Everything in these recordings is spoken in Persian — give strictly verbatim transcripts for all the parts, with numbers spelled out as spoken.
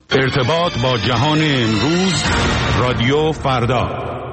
ارتباط با جهان امروز، رادیو فردا.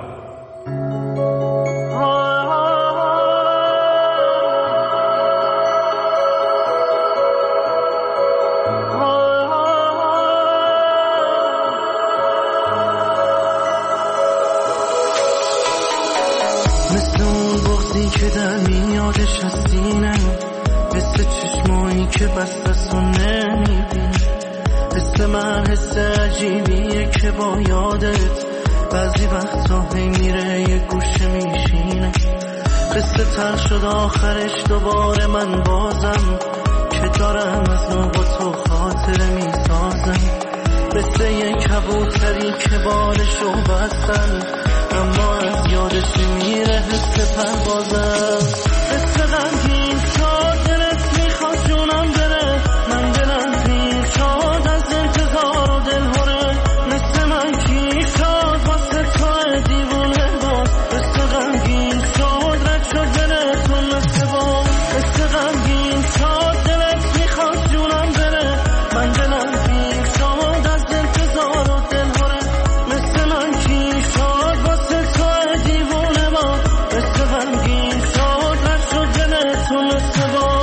مثل اون بغضی که در میادش از سینم، مثل چشمایی که بستست و نمیبینی، حس من حس عجیبیه که با یادت بعضی وقتا هی میره یه گوشه میشینه. قصه تر شد آخرش دوباره من بازم که دارم از نو با تو خاطره میسازم. مثل یه کبوتری که بالشو بستن اما از یادش میره حس پروازم. قصه غمگین شد دلت میخواد جونم بره، من دلم پیر شد از انتظار و دلهوره. مثل من کی شد واسه تو دیوونه باز، قصه غمگین شد رد شد دلتون مثل باز. قصه غمگین شد دلت میخواد جونم بره، من دلم پیر شد از انتظار و دلهوره. مثل من کی شد واسه تو دیوونه باز، قصه غمگین شد رد شد دلتون مثل باز.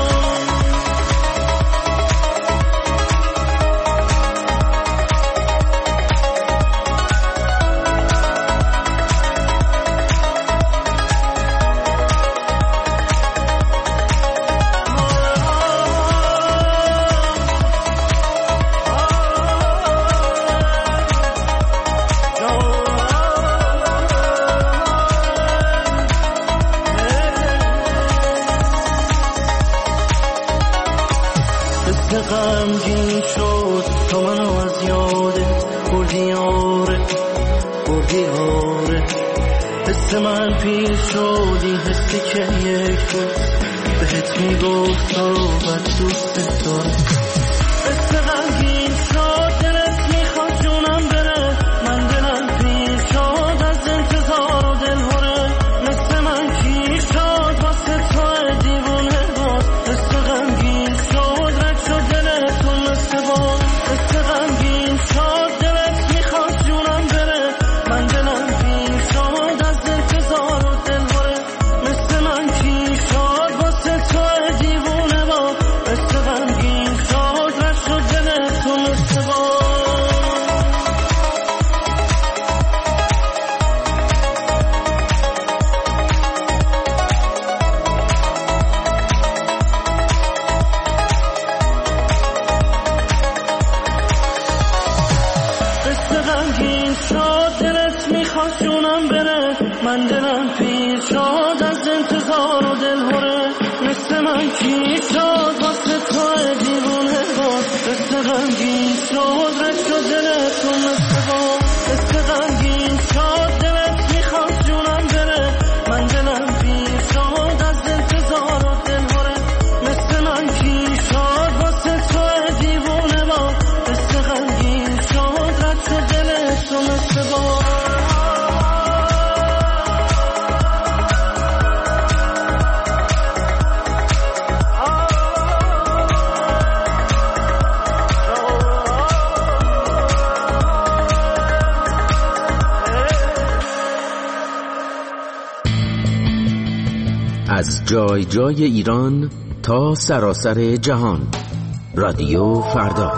غمگین شد تو منو از یادت بردی، آره بردی آره. حس من پیر شدی، حسی که یک روز بهت میگفت تو بد دوست داره. حس غمگین شد دلت میخواد جونم بره، من دلم پیر شد از انتظار و دلهوره. مثل من کی شد واسه تو دیوونه باز، حس غمگین شد رد شد دلتون مثل باز. حس غمگین شد دلت میخواد جونم بره، من دلم پیر شد از انتظار و دلهوره. مثل من کی شد واسه تو دیوونه باز، حس غمگین شد رد شد دلتون مثل باز. غمگین شد دلت میخواد جونم بره، من دلم پیر شد از انتظار و دلهوره. مثل من کی شد واسه تو دیوونه باز، قصه غمگین شد رد شد دلتون مثل باز. قصه غمگین شد دلت میخواد جونم بره، من دلم پیر شد از انتظار و دلهوره. مثل من کی شد واسه تو دیوونه باز، قصه غمگین شد رد شد دلتون مثل باز. از جای جای ایران تا سراسر جهان، رادیو فردا.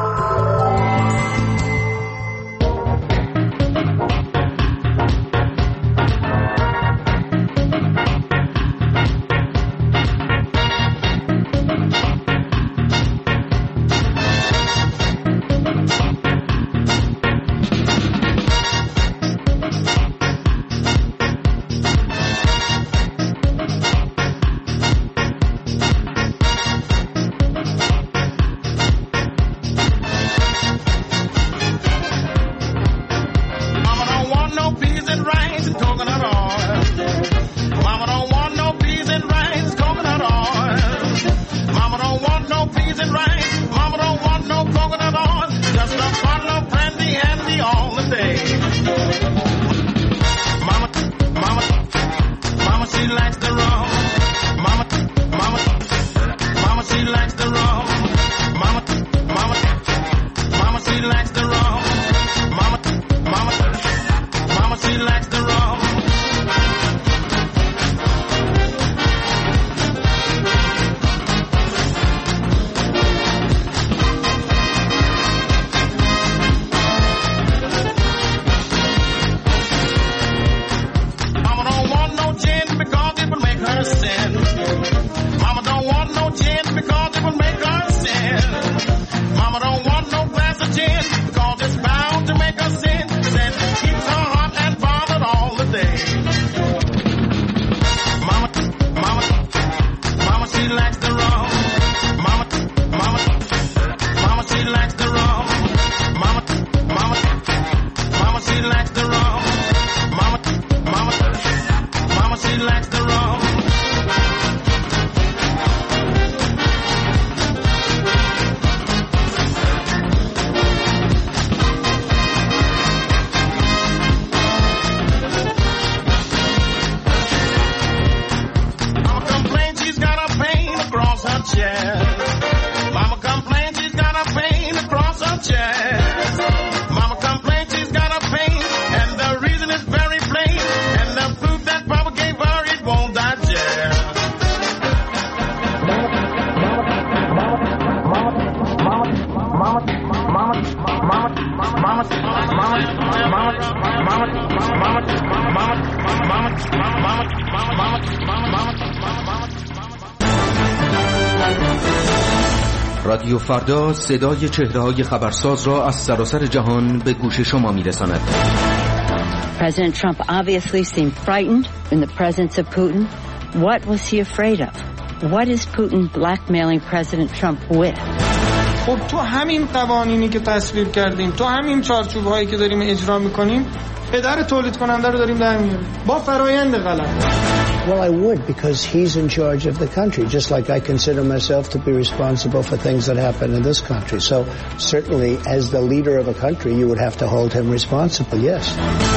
رادیو فردا صدای چهره‌های خبرساز را از سراسر جهان به گوش شما می‌رساند. President Trump obviously seemed frightened in the presence of Putin. What was he afraid of? What is Putin blackmailing President Trump with? خب تو همین قوانینی که تصویب کردیم، تو همین چارچوب‌هایی که داریم اجرا می‌کنیم، پدر تولید کننده رو داریم در میاریم با فرایند غلط. Well, I would, because he's in charge of the country, just like I consider myself to be responsible for things that happen in this country. So certainly, as the leader of a country, you would have to hold him responsible, yes.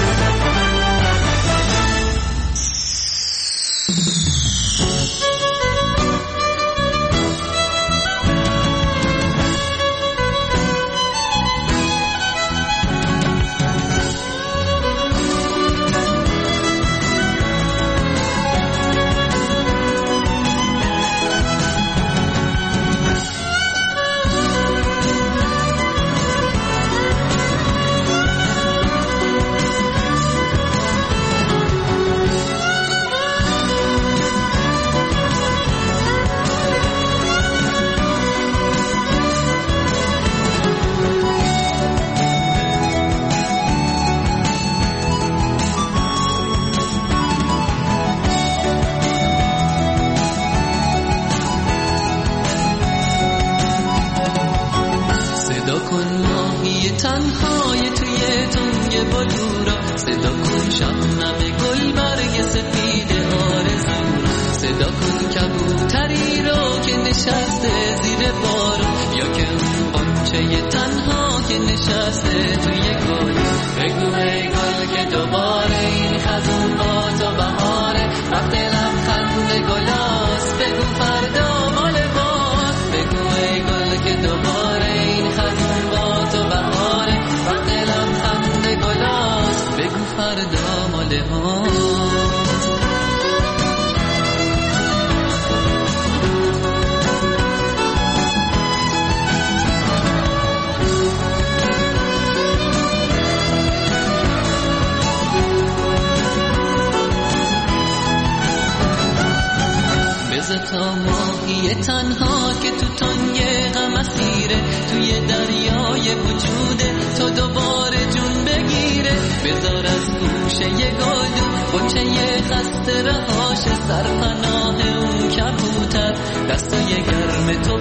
تا ماهی تنها که تو تنگ غم اسیره، توی دریای وجوده تا دوباره جون بگیره. بذار از گوشه یه گلدو بچه یه خسته رهاش، سرپناه اون کبوتر دستای گرم تو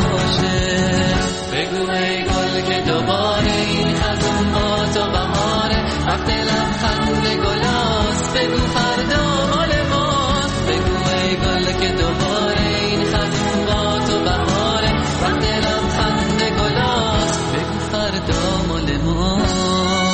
باشه. بگو ای گل که دوباره این خزون با تو بهاره، وقت لبخند گلاست بگو فردا مال ماست. بگو ای گل که دوباره این خزون با تو بهاره، وقت لبخند گلاست بگو فردا مال ماست.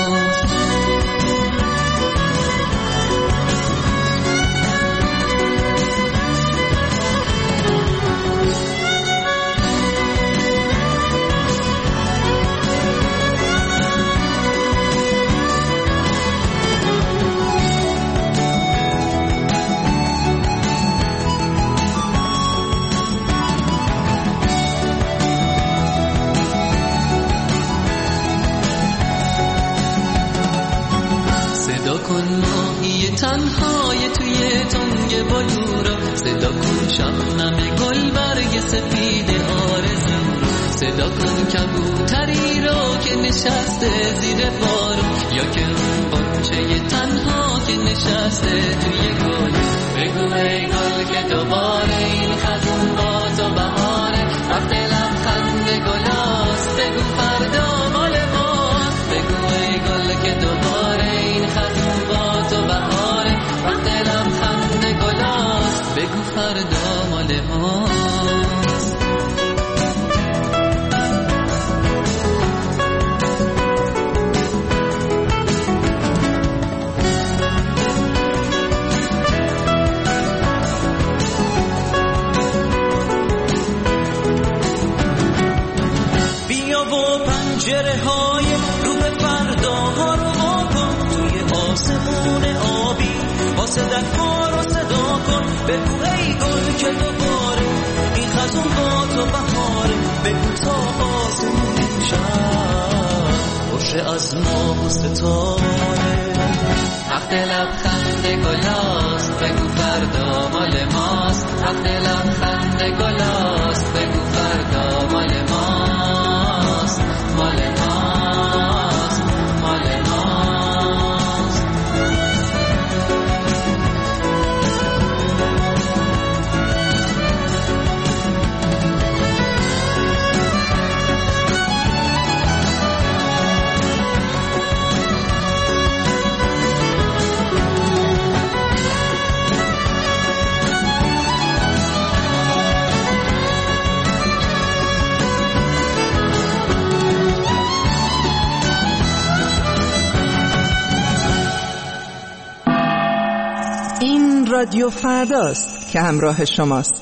تنهای توی تنگ بلورا، صدا کن شبنم گل برگ سفید آرزو رو، صدا کن کبوتری رو که نشسته زیر بارو، یا که اون بچه تنها که نشسته توی گل. بگو ای گل که دوباره این خزون با تو بهاره، وقت لبخند گلاست بگو فردا مال ماست. بگو ای گل که دوباره این خزون با تو بهاره، وقت لبخند گلاست بگو فردا مال ماست. بیا و پنجره های رو به فردا ها رو واکن، توی آسمون آبی واسه دکار رو صدا کن. بگو ای گل که دوباره این خزون با تو بهاره، بگو تا آسمون شب پرده از ماه و ستاره. وقت لبخند گلاست بگو فردا مال ماست. وقت لبخند گلاست بگو فردا مال ماست. مال ماست مال ماست. رادیو فرداست که همراه شماست.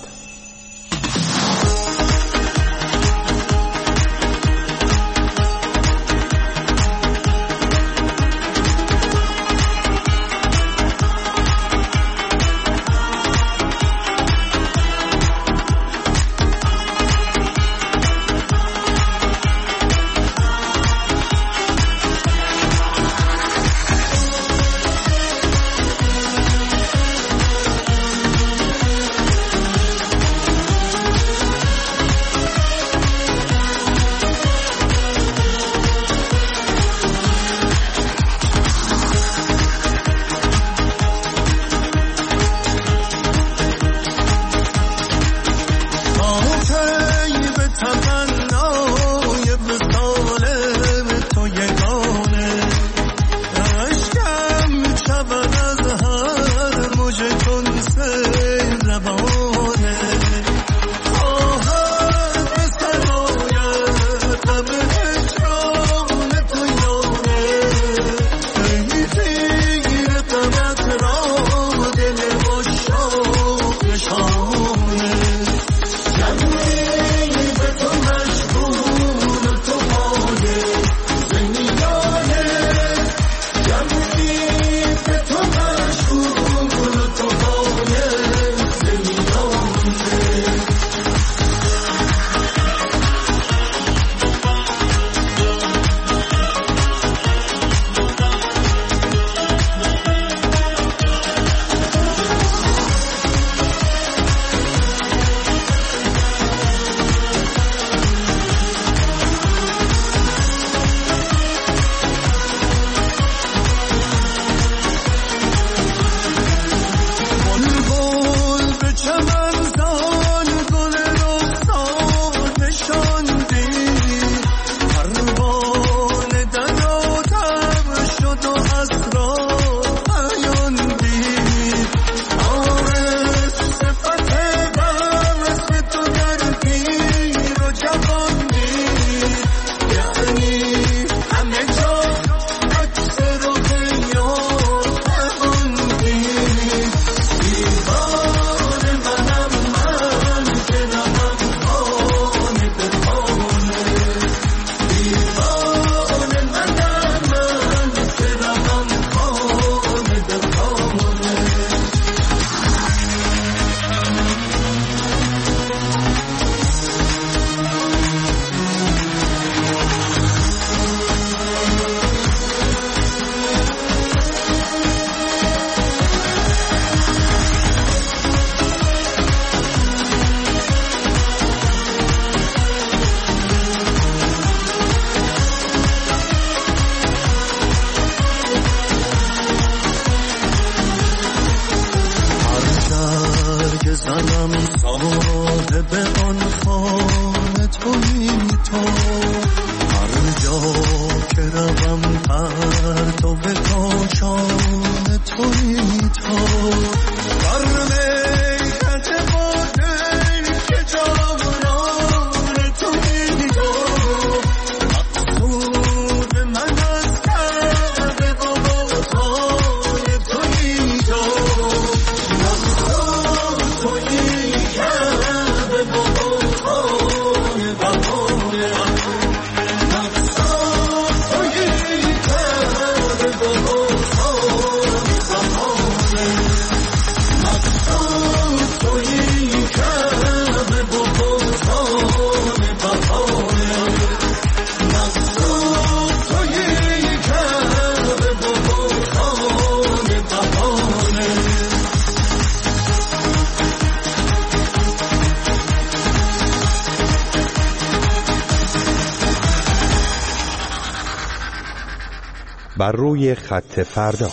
بر روی خط فردا.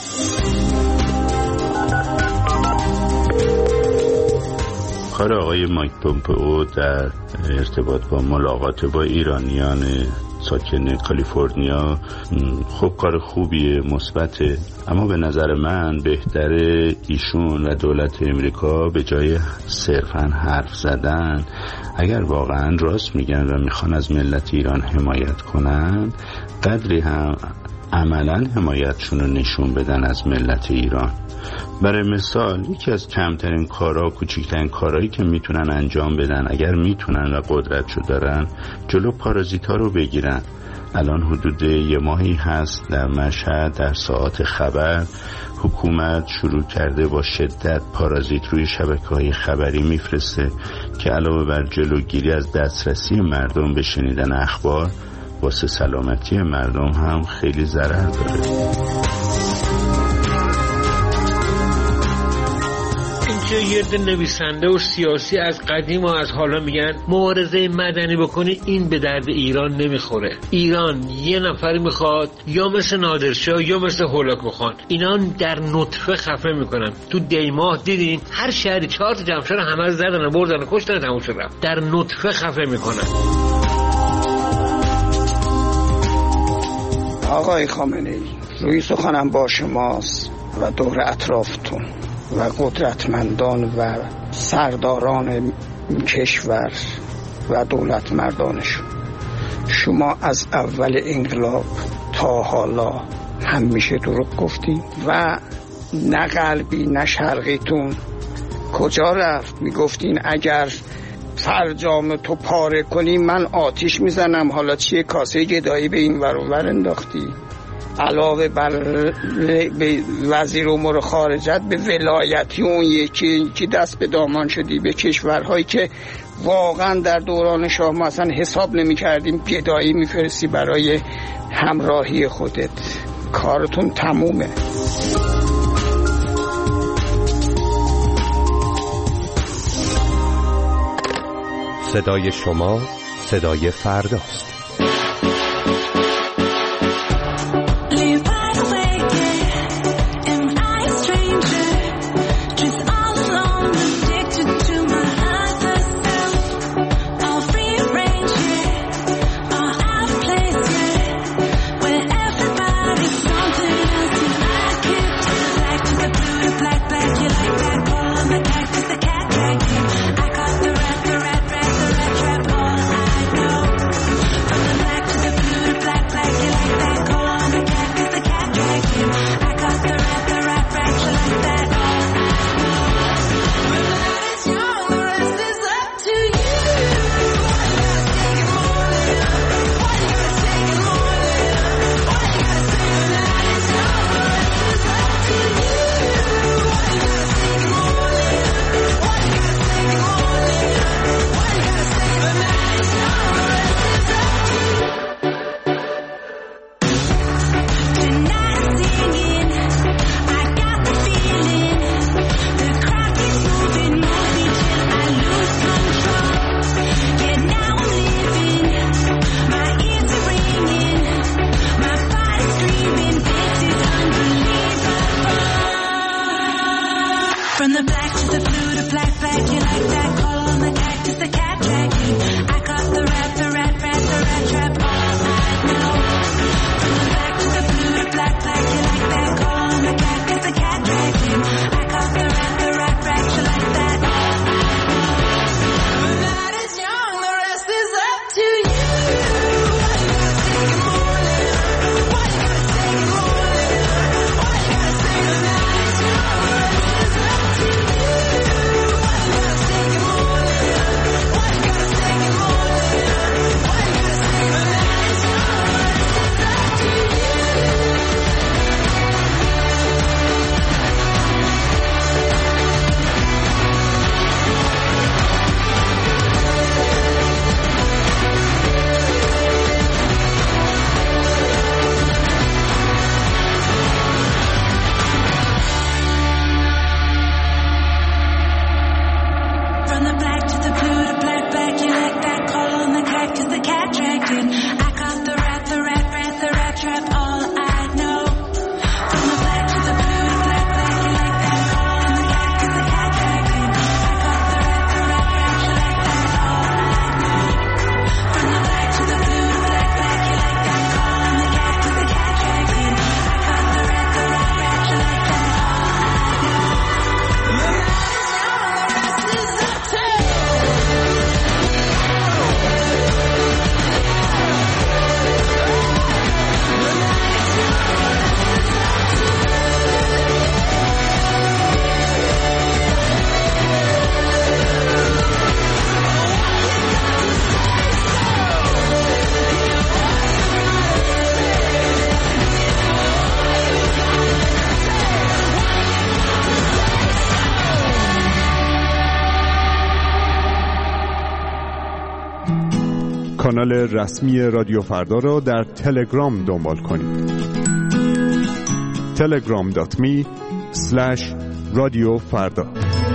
کار آقای مایک پومپئو در ارتباط با ملاقات با ایرانیان ساکن کالیفرنیا خب کار خوبیه، مثبته، اما به نظر من بهتره ایشون و دولت امریکا به جای صرفاً حرف زدن، اگر واقعاً راست میگن و میخوان از ملت ایران حمایت کنن، قدری هم عملاً حمایتشون رو نشون بدن از ملت ایران. برای مثال یکی از کمترین کارها، کوچکترین کارهایی که میتونن انجام بدن اگر میتونن و قدرتشو دارن، جلو پارازیتا رو بگیرن. الان حدود یه ماهی هست در مشهد در ساعات خبر حکومت شروع کرده با شدت پارازیت روی شبکه‌های خبری میفرسته که علاوه بر جلوگیری از دسترسی مردم به شنیدن اخبار، واسه سلامتی مردم هم خیلی ضرر داره. یه عده نویسنده و سیاسی از قدیم و از حالا میگن مبارزه مدنی بکنی، این به درد ایران نمیخوره. ایران یه نفری میخواد یا مثل نادرشاه یا مثل هولاکو خان، اینا در نطفه خفه میکنن. تو دیماه دیدین هر شهری چهار تا جمشید همه زدن بردن و کشتن، تموم شد رفت. در نطفه خفه میکنن. آقای خامنه‌ای، روی سخنم با شماست و دور اطرافتون و قدرتمندان و سرداران کشور و دولت مردانشون. شما از اول انقلاب تا حالا همیشه دروغ گفتین و نه غربی نه شرقیتون کجا رفت؟ میگفتین اگر فرجام تو پاره کنی من آتیش میزنم. حالا چیه؟ کاسه گدایی به این ور و ور انداختی. علاوه بر وزیر امور خارجت به ولایتی اون یکی که دست به دامان شدی به کشورهایی که واقعا در دوران شاه ما اصلا حساب نمی کردیم، گدایی میفرستی برای همراهی خودت. کارتون تمومه. صدای شما صدای فرداست. کانال رسمی رادیو فردا را در تلگرام دنبال کنید. تلگرام دات می اسلش رادیو فردا.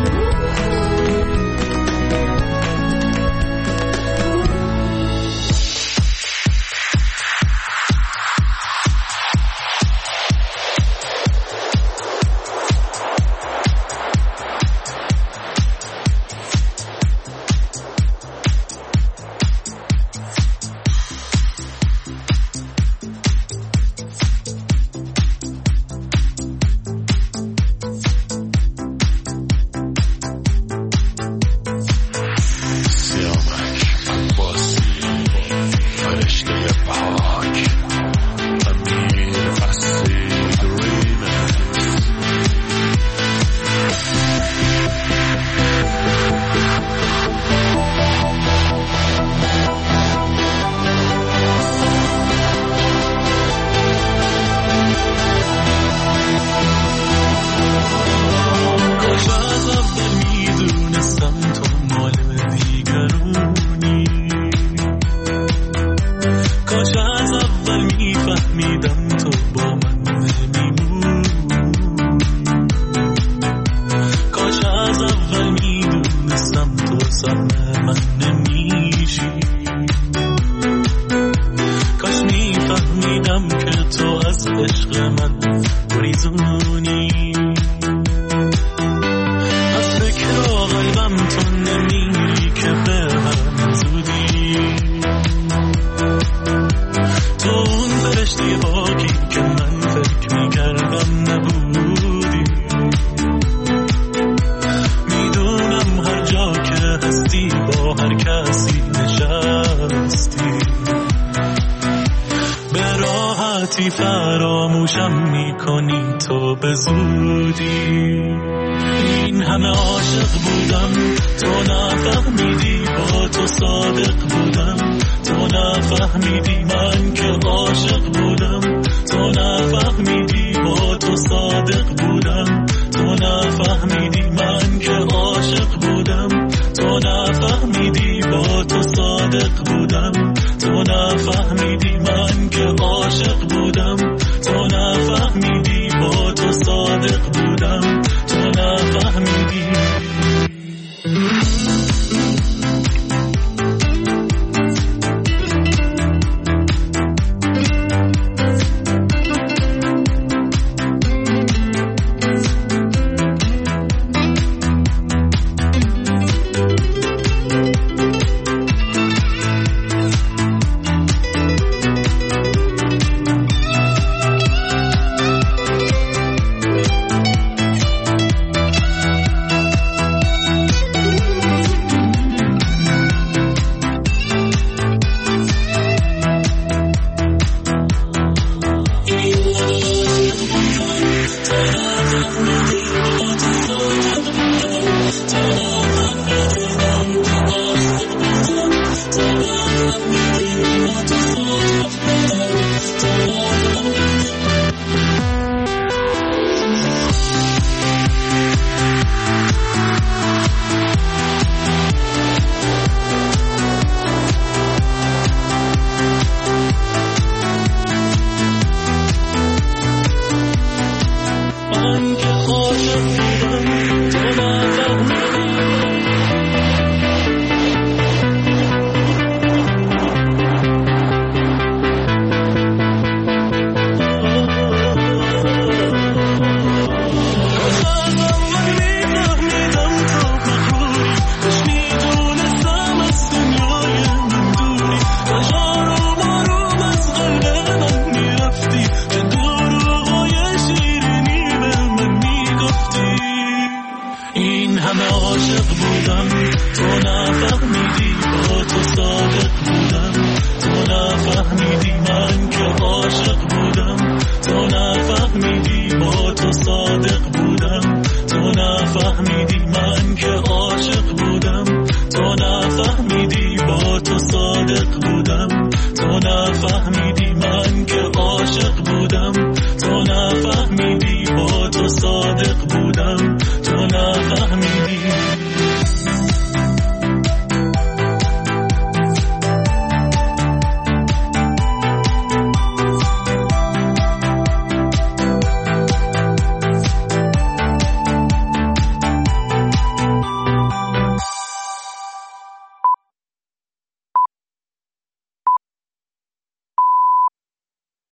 فراموشم میکنی تو به زودی. این همه عاشق بودم تو نفهمیدی، با تو صادق بودم تو نفهمیدی، من که عاشق بودم تو نفهمیدی، با تو صادق بودم تو نفهمیدی، من که عاشق بودم تو نفهمیدی، با تو صادق بودم تو نفهمیدی، من که عاشق بودم تو نفهمیدی، با تو صادق بودم تو نفهمیدی. We'll be right back.